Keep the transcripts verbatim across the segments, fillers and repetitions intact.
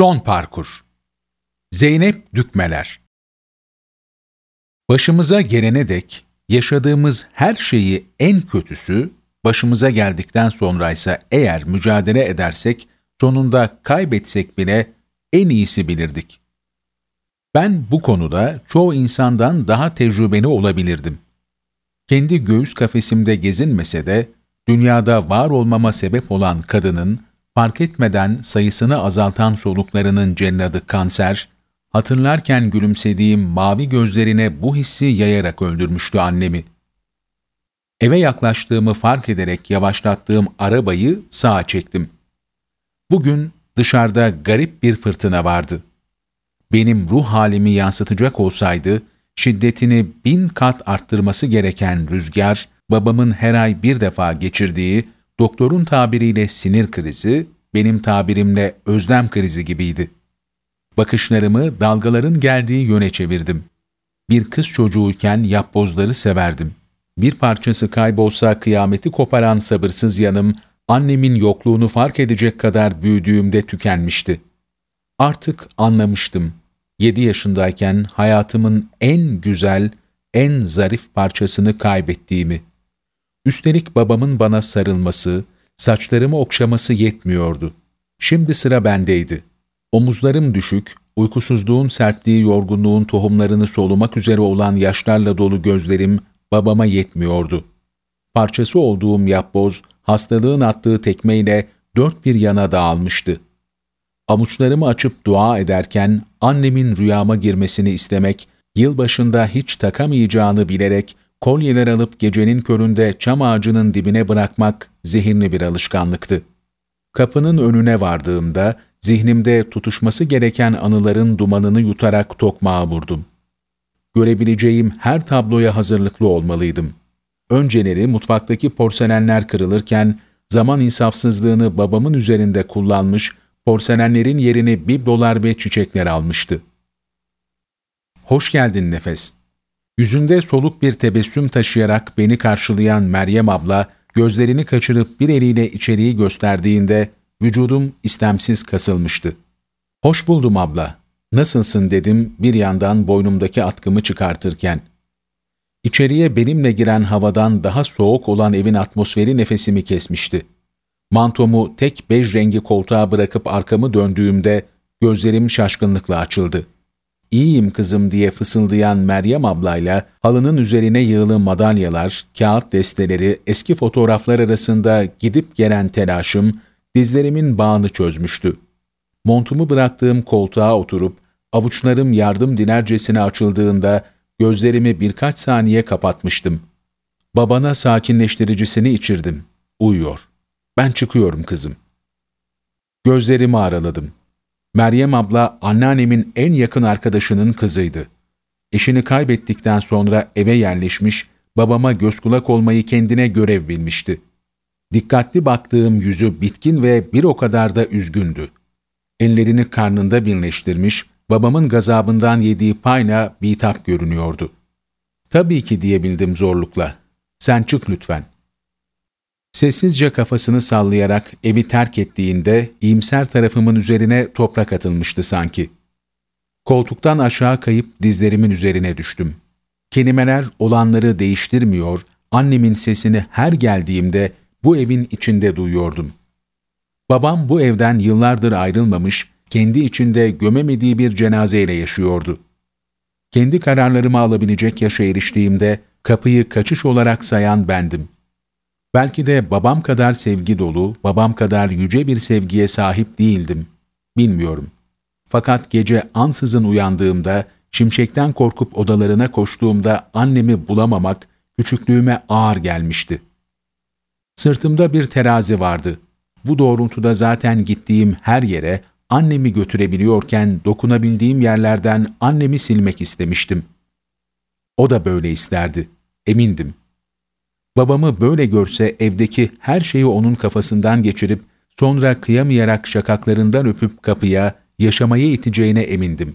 Son parkur. Zeynep Dükmeler. Başımıza gelene dek yaşadığımız her şeyi en kötüsü, başımıza geldikten sonraysa eğer mücadele edersek, sonunda kaybetsek bile en iyisi bilirdik. Ben bu konuda çoğu insandan daha tecrübeli olabilirdim. Kendi göğüs kafesimde gezinmese de, dünyada var olmama sebep olan kadının, fark etmeden sayısını azaltan soluklarının celladı kanser, hatırlarken gülümsediğim mavi gözlerine bu hissi yayarak öldürmüştü annemi. Eve yaklaştığımı fark ederek yavaşlattığım arabayı sağa çektim. Bugün dışarıda garip bir fırtına vardı. Benim ruh halimi yansıtacak olsaydı, şiddetini bin kat arttırması gereken rüzgar, babamın her ay bir defa geçirdiği, doktorun tabiriyle sinir krizi, benim tabirimle özlem krizi gibiydi. Bakışlarımı dalgaların geldiği yöne çevirdim. Bir kız çocuğuyken yapbozları severdim. Bir parçası kaybolsa kıyameti koparan sabırsız yanım, annemin yokluğunu fark edecek kadar büyüdüğümde tükenmişti. Artık anlamıştım. Yedi yaşındayken hayatımın en güzel, en zarif parçasını kaybettiğimi. Üstelik babamın bana sarılması, saçlarımı okşaması yetmiyordu. Şimdi sıra bendeydi. Omuzlarım düşük, uykusuzluğun serptiği yorgunluğun tohumlarını solumak üzere olan yaşlarla dolu gözlerim babama yetmiyordu. Parçası olduğum yapboz, hastalığın attığı tekmeyle dört bir yana dağılmıştı. Avuçlarımı açıp dua ederken annemin rüyama girmesini istemek, yılbaşında hiç takamayacağını bilerek kolyeler alıp gecenin köründe çam ağacının dibine bırakmak zehirli bir alışkanlıktı. Kapının önüne vardığımda zihnimde tutuşması gereken anıların dumanını yutarak tokmağa vurdum. Görebileceğim her tabloya hazırlıklı olmalıydım. Önceleri mutfaktaki porselenler kırılırken zaman insafsızlığını babamın üzerinde kullanmış, porselenlerin yerini biblolar ve çiçekler almıştı. Hoş geldin Nefes. Yüzünde soluk bir tebessüm taşıyarak beni karşılayan Meryem abla, gözlerini kaçırıp bir eliyle içeriği gösterdiğinde vücudum istemsiz kasılmıştı. Hoş buldum abla, nasılsın dedim bir yandan boynumdaki atkımı çıkartırken. İçeriye benimle giren havadan daha soğuk olan evin atmosferi nefesimi kesmişti. Mantomu tek bej rengi koltuğa bırakıp arkamı döndüğümde gözlerim şaşkınlıkla açıldı. İyiyim kızım diye fısıldayan Meryem ablayla halının üzerine yığılı madalyalar, kağıt desteleri, eski fotoğraflar arasında gidip gelen telaşım dizlerimin bağını çözmüştü. Montumu bıraktığım koltuğa oturup avuçlarım yardım dilercesine açıldığında gözlerimi birkaç saniye kapatmıştım. Babana sakinleştiricisini içirdim. Uyuyor. Ben çıkıyorum kızım. Gözlerimi araladım. Meryem abla anneannemin en yakın arkadaşının kızıydı. Eşini kaybettikten sonra eve yerleşmiş, babama göz kulak olmayı kendine görev bilmişti. Dikkatli baktığım yüzü bitkin ve bir o kadar da üzgündü. Ellerini karnında birleştirmiş, babamın gazabından yediği payla bitap görünüyordu. Tabii ki diyebildim zorlukla. Sen çık lütfen. Sessizce kafasını sallayarak evi terk ettiğinde iyimser tarafımın üzerine toprak atılmıştı sanki. Koltuktan aşağı kayıp dizlerimin üzerine düştüm. Kelimeler olanları değiştirmiyor, annemin sesini her geldiğimde bu evin içinde duyuyordum. Babam bu evden yıllardır ayrılmamış, kendi içinde gömemediği bir cenazeyle yaşıyordu. Kendi kararlarımı alabilecek yaşa eriştiğimde kapıyı kaçış olarak sayan bendim. Belki de babam kadar sevgi dolu, babam kadar yüce bir sevgiye sahip değildim. Bilmiyorum. Fakat gece ansızın uyandığımda, şimşekten korkup odalarına koştuğumda annemi bulamamak küçüklüğüme ağır gelmişti. Sırtımda bir terazi vardı. Bu doğrultuda zaten gittiğim her yere annemi götürebiliyorken dokunabildiğim yerlerden annemi silmek istemiştim. O da böyle isterdi, emindim. Babamı böyle görse evdeki her şeyi onun kafasından geçirip sonra kıyamayarak şakaklarından öpüp kapıya, yaşamaya iteceğine emindim.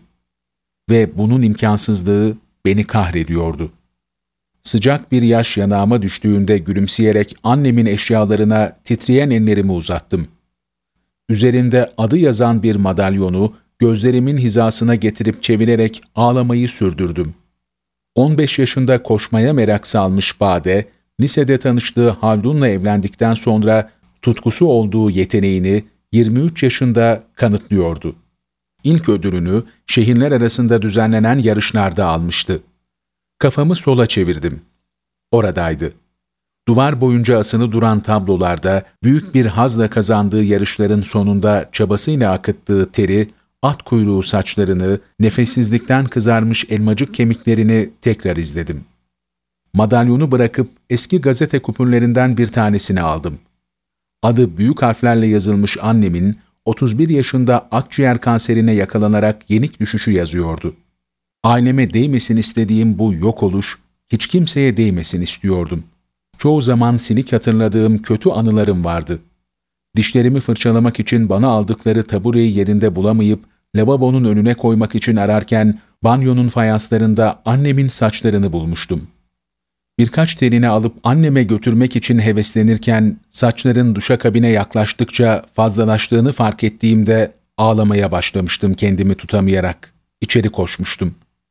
Ve bunun imkansızlığı beni kahrediyordu. Sıcak bir yaş yanağıma düştüğünde gülümseyerek annemin eşyalarına titreyen ellerimi uzattım. üzerinde adı yazan bir madalyonu gözlerimin hizasına getirip çevirerek ağlamayı sürdürdüm. on beş yaşında koşmaya merak salmış Bade, lisede tanıştığı Haldun'la evlendikten sonra tutkusu olduğu yeteneğini yirmi üç yaşında kanıtlıyordu. İlk ödülünü şehirler arasında düzenlenen yarışlarda almıştı. Kafamı sola çevirdim. Oradaydı. Duvar boyunca asılı duran tablolarda büyük bir hazla kazandığı yarışların sonunda çabasıyla akıttığı teri, at kuyruğu saçlarını, nefessizlikten kızarmış elmacık kemiklerini tekrar izledim. Madalyonu bırakıp eski gazete kupürlerinden bir tanesini aldım. Adı büyük harflerle yazılmış annemin otuz bir yaşında akciğer kanserine yakalanarak yenik düşüşü yazıyordu. Aileme değmesin istediğim bu yok oluş, hiç kimseye değmesin istiyordum. Çoğu zaman silik hatırladığım kötü anılarım vardı. Dişlerimi fırçalamak için bana aldıkları tabureyi yerinde bulamayıp, lavabonun önüne koymak için ararken, banyonun fayanslarında annemin saçlarını bulmuştum. Birkaç telini alıp anneme götürmek için heveslenirken, saçların duşakabine yaklaştıkça fazlalaştığını fark ettiğimde ağlamaya başlamıştım kendimi tutamayarak. İçeri koşmuştum.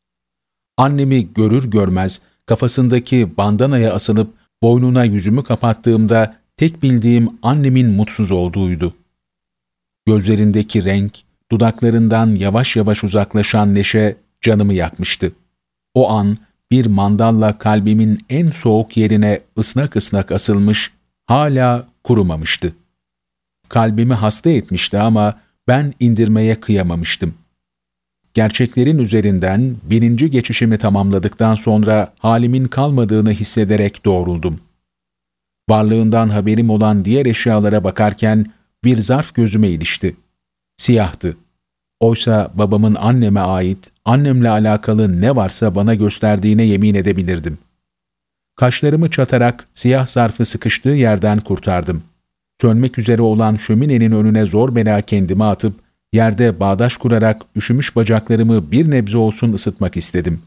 Annemi görür görmez kafasındaki bandanaya asılıp boynuna yüzümü kapattığımda tek bildiğim annemin mutsuz olduğuydu. Gözlerindeki renk, dudaklarından yavaş yavaş uzaklaşan neşe canımı yakmıştı. O an bir mandalla kalbimin en soğuk yerine ısnak ısnak asılmış, hala kurumamıştı. Kalbimi hasta etmişti ama ben indirmeye kıyamamıştım. Gerçeklerin üzerinden birinci geçişimi tamamladıktan sonra halimin kalmadığını hissederek doğruldum. Varlığından haberim olan diğer eşyalara bakarken bir zarf gözüme ilişti. Siyahtı. Oysa babamın anneme ait, annemle alakalı ne varsa bana gösterdiğine yemin edebilirdim. Kaşlarımı çatarak siyah zarfı sıkıştığı yerden kurtardım. Sönmek üzere olan şöminenin önüne zor bela kendimi atıp, yerde bağdaş kurarak üşümüş bacaklarımı bir nebze olsun ısıtmak istedim.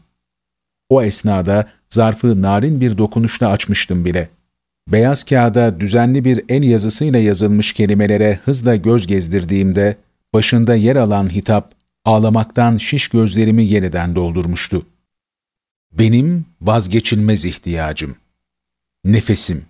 O esnada zarfı narin bir dokunuşla açmıştım bile. Beyaz kağıda düzenli bir el yazısıyla yazılmış kelimelere hızla göz gezdirdiğimde, başında yer alan hitap, ağlamaktan şiş gözlerimi yeniden doldurmuştu. Benim vazgeçilmez ihtiyacım. Nefesim.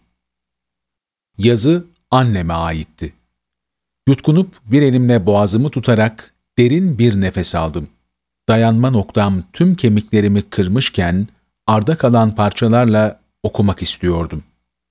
Yazı anneme aitti. Yutkunup bir elimle boğazımı tutarak derin bir nefes aldım. Dayanma noktam tüm kemiklerimi kırmışken arda kalan parçalarla okumak istiyordum.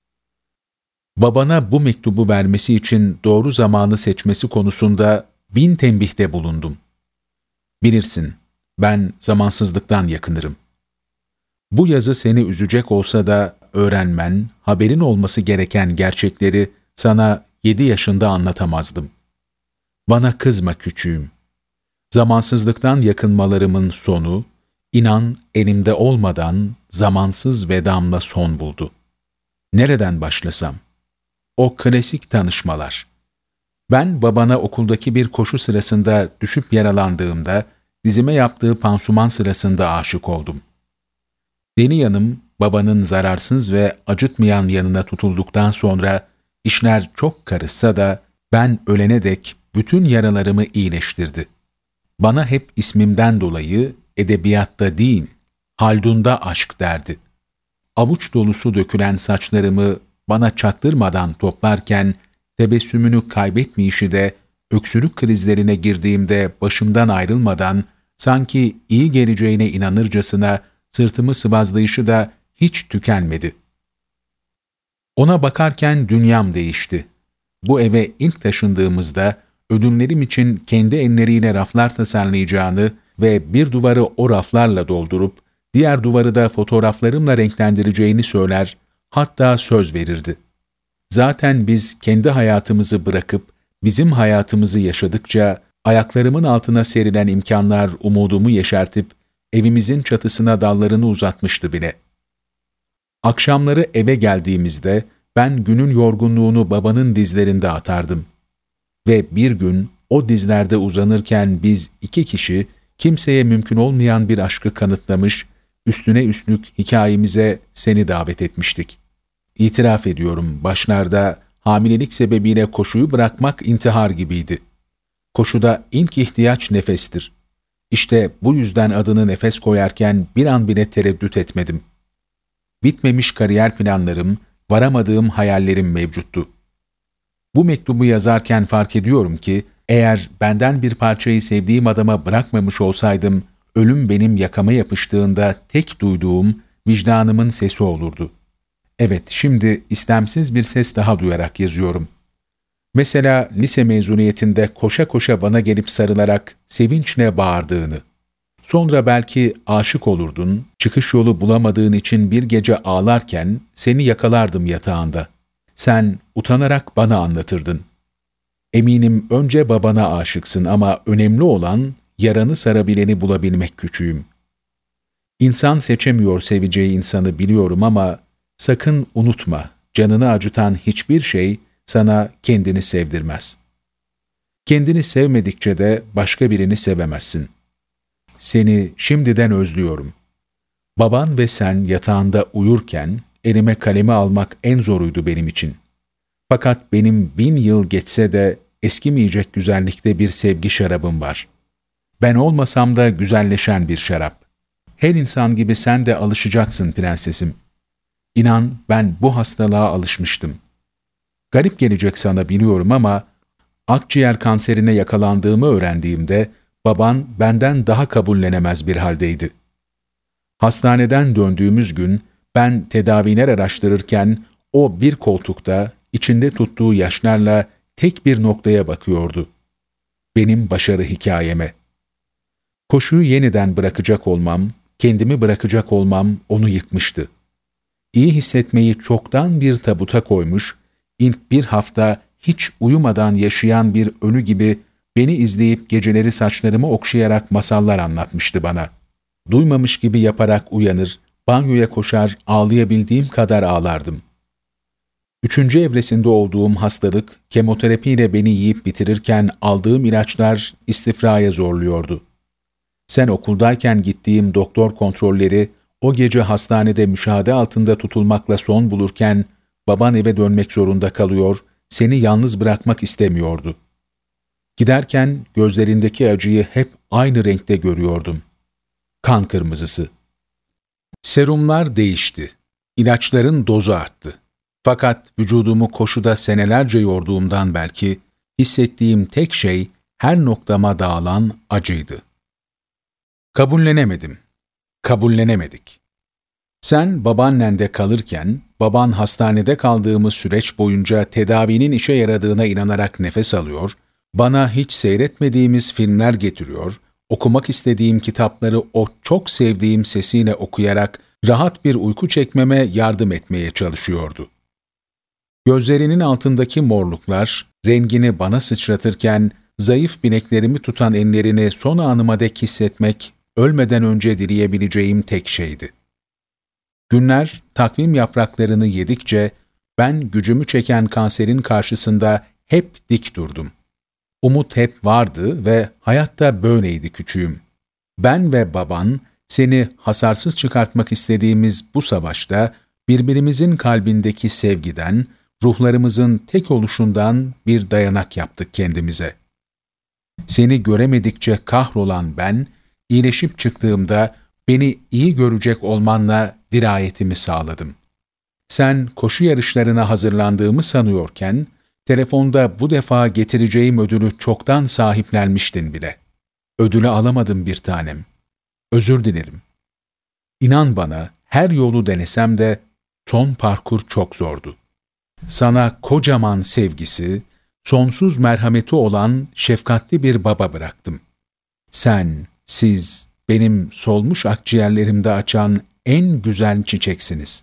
Babana bu mektubu vermesi için doğru zamanı seçmesi konusunda bin tembihte bulundum. Bilirsin, ben zamansızlıktan yakınırım. Bu yazı seni üzecek olsa da öğrenmen, haberin olması gereken gerçekleri sana yedi yaşında anlatamazdım. Bana kızma küçüğüm. Zamansızlıktan yakınmalarımın sonu, inan elimde olmadan zamansız vedamla son buldu. Nereden başlasam? O klasik tanışmalar. Ben babana okuldaki bir koşu sırasında düşüp yaralandığımda, dizime yaptığı pansuman sırasında aşık oldum. Deli yanım, babanın zararsız ve acıtmayan yanına tutulduktan sonra, işler çok karışsa da, ben ölene dek bütün yaralarımı iyileştirdi. Bana hep ismimden dolayı, edebiyatta değil, Haldun'da aşk derdi. Avuç dolusu dökülen saçlarımı bana çaktırmadan toplarken, tebessümünü kaybetmeyişi de, öksürük krizlerine girdiğimde başımdan ayrılmadan, sanki iyi geleceğine inanırcasına sırtımı sıvazlayışı da hiç tükenmedi. Ona bakarken dünyam değişti. Bu eve ilk taşındığımızda, ödünlerim için kendi elleriyle raflar tasarlayacağını ve bir duvarı o raflarla doldurup, diğer duvarı da fotoğraflarımla renklendireceğini söyler, hatta söz verirdi. Zaten biz kendi hayatımızı bırakıp, bizim hayatımızı yaşadıkça, ayaklarımın altına serilen imkanlar umudumu yeşertip, evimizin çatısına dallarını uzatmıştı bile. Akşamları eve geldiğimizde, ben günün yorgunluğunu babanın dizlerinde atardım. Ve bir gün o dizlerde uzanırken biz iki kişi, kimseye mümkün olmayan bir aşkı kanıtlamış, üstüne üstlük hikayemize seni davet etmiştik. İtiraf ediyorum, başlarda hamilelik sebebiyle koşuyu bırakmak intihar gibiydi. Koşuda ilk ihtiyaç nefestir. İşte bu yüzden adını nefes koyarken bir an bile tereddüt etmedim. Bitmemiş kariyer planlarım, varamadığım hayallerim mevcuttu. Bu mektubu yazarken fark ediyorum ki, eğer benden bir parçayı sevdiğim adama bırakmamış olsaydım, ölüm benim yakama yapıştığında tek duyduğum vicdanımın sesi olurdu. Evet, şimdi istemsiz bir ses daha duyarak yazıyorum. Mesela lise mezuniyetinde koşa koşa bana gelip sarılarak sevinçle bağırdığını. Sonra belki aşık olurdun, çıkış yolu bulamadığın için bir gece ağlarken seni yakalardım yatağında. Sen utanarak bana anlatırdın. Eminim önce babana aşıksın ama önemli olan yaranı sarabileni bulabilmek küçüğüm. İnsan seçemiyor seveceği insanı biliyorum ama sakın unutma, canını acıtan hiçbir şey sana kendini sevdirmez. Kendini sevmedikçe de başka birini sevemezsin. Seni şimdiden özlüyorum. Baban ve sen yatağında uyurken elime kalemi almak en zoruydu benim için. Fakat benim bin yıl geçse de eskimeyecek güzellikte bir sevgi şarabım var. Ben olmasam da güzelleşen bir şarap. Her insan gibi sen de alışacaksın prensesim. İnan ben bu hastalığa alışmıştım. Garip gelecek sana biliyorum ama akciğer kanserine yakalandığımı öğrendiğimde baban benden daha kabullenemez bir haldeydi. Hastaneden döndüğümüz gün ben tedaviler araştırırken o bir koltukta içinde tuttuğu yaşlarla tek bir noktaya bakıyordu. Benim başarı hikayeme. Koşuyu yeniden bırakacak olmam, kendimi bırakacak olmam onu yıkmıştı. İyi hissetmeyi çoktan bir tabuta koymuş, ilk bir hafta hiç uyumadan yaşayan bir ölü gibi beni izleyip geceleri saçlarımı okşayarak masallar anlatmıştı bana. Duymamış gibi yaparak uyanır, banyoya koşar, ağlayabildiğim kadar ağlardım. Üçüncü evresinde olduğum hastalık, kemoterapiyle beni yiyip bitirirken aldığım ilaçlar istifraya zorluyordu. Sen okuldayken gittiğim doktor kontrolleri, o gece hastanede müşahede altında tutulmakla son bulurken, baban eve dönmek zorunda kalıyor, seni yalnız bırakmak istemiyordu. Giderken gözlerindeki acıyı hep aynı renkte görüyordum. Kan kırmızısı. Serumlar değişti. İlaçların dozu arttı. Fakat vücudumu koşuda senelerce yorduğumdan belki, hissettiğim tek şey her noktama dağılan acıydı. Kabullenemedim. Kabullenemedik. Sen babaannende kalırken, baban hastanede kaldığımız süreç boyunca tedavinin işe yaradığına inanarak nefes alıyor, bana hiç seyretmediğimiz filmler getiriyor, okumak istediğim kitapları o çok sevdiğim sesiyle okuyarak rahat bir uyku çekmeme yardım etmeye çalışıyordu. Gözlerinin altındaki morluklar, rengini bana sıçratırken, zayıf bileklerimi tutan ellerini son anıma dek hissetmek, ölmeden önce dileyebileceğim tek şeydi. Günler, takvim yapraklarını yedikçe, ben gücümü çeken kanserin karşısında hep dik durdum. Umut hep vardı ve hayatta böyleydi küçüğüm. Ben ve baban, seni hasarsız çıkartmak istediğimiz bu savaşta, birbirimizin kalbindeki sevgiden, ruhlarımızın tek oluşundan bir dayanak yaptık kendimize. Seni göremedikçe kahrolan ben, iyileşip çıktığımda beni iyi görecek olmanla dirayetimi sağladım. Sen koşu yarışlarına hazırlandığımı sanıyorken, telefonda bu defa getireceğim ödülü çoktan sahiplenmiştin bile. Ödülü alamadım bir tanem. Özür dilerim. İnan bana, her yolu denesem de son parkur çok zordu. Sana kocaman sevgisi, sonsuz merhameti olan şefkatli bir baba bıraktım. Sen, siz, benim solmuş akciğerlerimde açan en güzel çiçeksiniz.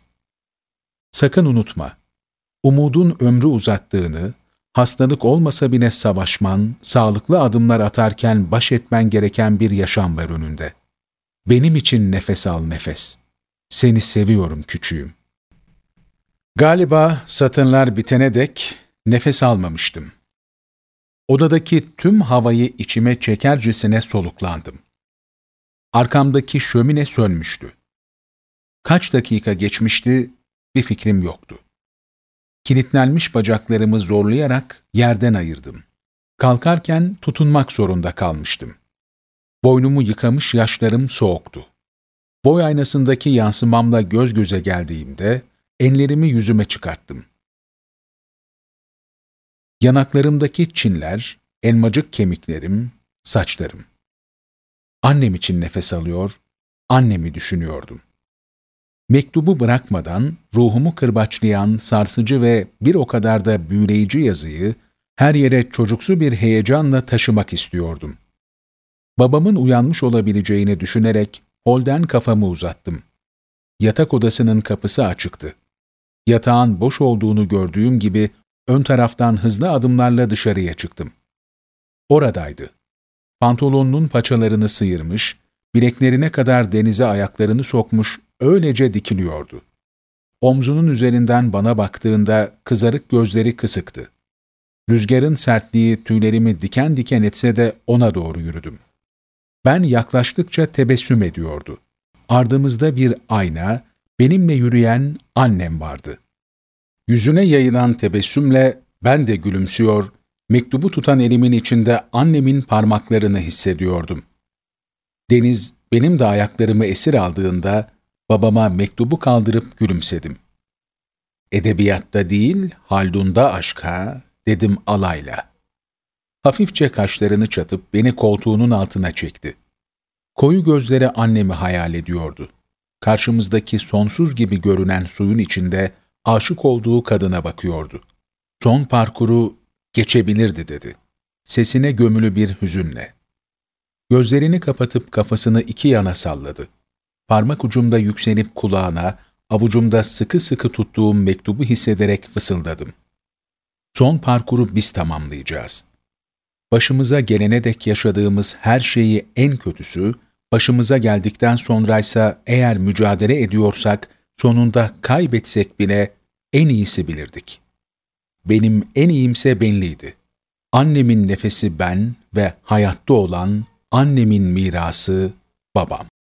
Sakın unutma, umudun ömrü uzattığını, hastalık olmasa bile savaşman, sağlıklı adımlar atarken baş etmen gereken bir yaşam var önünde. Benim için nefes al nefes. Seni seviyorum küçüğüm. Galiba satırlar bitene dek nefes almamıştım. Odadaki tüm havayı içime çekercesine soluklandım. Arkamdaki şömine sönmüştü. Kaç dakika geçmişti, bir fikrim yoktu. Kilitlenmiş bacaklarımı zorlayarak yerden ayırdım. Kalkarken tutunmak zorunda kalmıştım. Boynumu yıkamış yaşlarım soğuktu. Boy aynasındaki yansımamla göz göze geldiğimde ellerimi yüzüme çıkarttım. Yanaklarımdaki çinler, elmacık kemiklerim, saçlarım. Annem için nefes alıyor, annemi düşünüyordum. Mektubu bırakmadan ruhumu kırbaçlayan sarsıcı ve bir o kadar da büyüleyici yazıyı her yere çocuksu bir heyecanla taşımak istiyordum. Babamın uyanmış olabileceğini düşünerek holden kafamı uzattım. Yatak odasının kapısı açıktı. Yatağın boş olduğunu gördüğüm gibi ön taraftan hızlı adımlarla dışarıya çıktım. Oradaydı. Pantolonunun paçalarını sıyırmış, bileklerine kadar denize ayaklarını sokmuş, öylece dikiliyordu. Omzunun üzerinden bana baktığında kızarık gözleri kısıktı. Rüzgarın sertliği tüylerimi diken diken etse de ona doğru yürüdüm. Ben yaklaştıkça tebessüm ediyordu. Ardımızda bir ayna, benimle yürüyen annem vardı. Yüzüne yayılan tebessümle ben de gülümsüyor, mektubu tutan elimin içinde annemin parmaklarını hissediyordum. Deniz benim de ayaklarımı esir aldığında babama mektubu kaldırıp gülümsedim. "Edebiyatta değil, Haldun'da aşk ha?" dedim alayla. Hafifçe kaşlarını çatıp beni koltuğunun altına çekti. Koyu gözleri annemi hayal ediyordu. Karşımızdaki sonsuz gibi görünen suyun içinde aşık olduğu kadına bakıyordu. Son parkuru geçebilirdi dedi. Sesine gömülü bir hüzünle. Gözlerini kapatıp kafasını iki yana salladı. Parmak ucumda yükselip kulağına, avucumda sıkı sıkı tuttuğum mektubu hissederek fısıldadım. Son parkuru biz tamamlayacağız. Başımıza gelene dek yaşadığımız her şeyi en kötüsü, başımıza geldikten sonraysa eğer mücadele ediyorsak, sonunda kaybetsek bile en iyisi bilirdik. Benim en iyimse belliydi. Annemin nefesi ben ve hayatta olan annemin mirası babam.